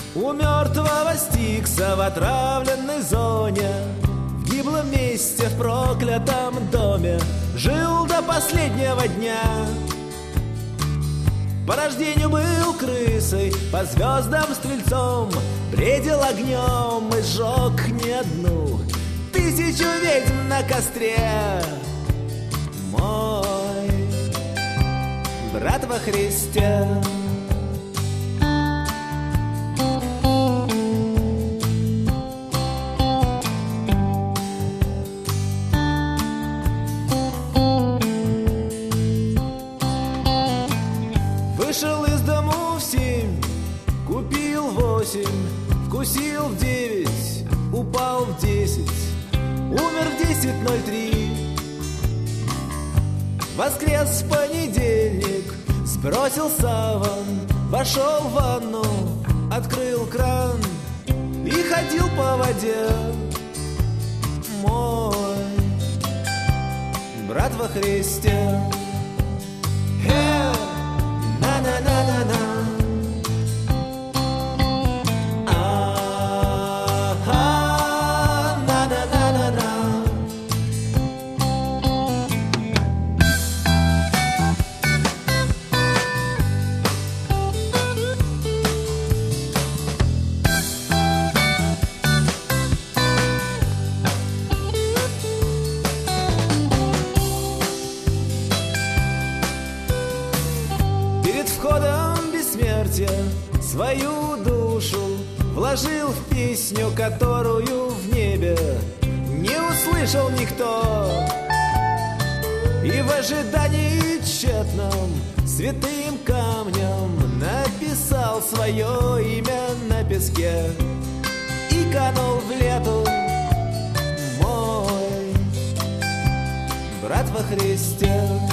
У мертвого Стикса в отравленной зоне, в гиблом месте, в проклятом доме, жил до последнего дня. По рождению был крысой, по звездам стрельцом, бредил огнем и сжег не одну тысячу ведьм на костре. Мой брат во Христе. Вышел из дому в 7, купил 8, вкусил в 9, упал в 10, умер в 10:03. Воскрес в понедельник, сбросил саван, вошел в ванну, открыл кран и ходил по воде. Мой брат во Христе. На-на-на-на-на. Свою душу вложил в песню, которую в небе не услышал никто. И в ожидании тщетном святым камнем написал свое имя на песке и канул в лету. Мой брат во Христе.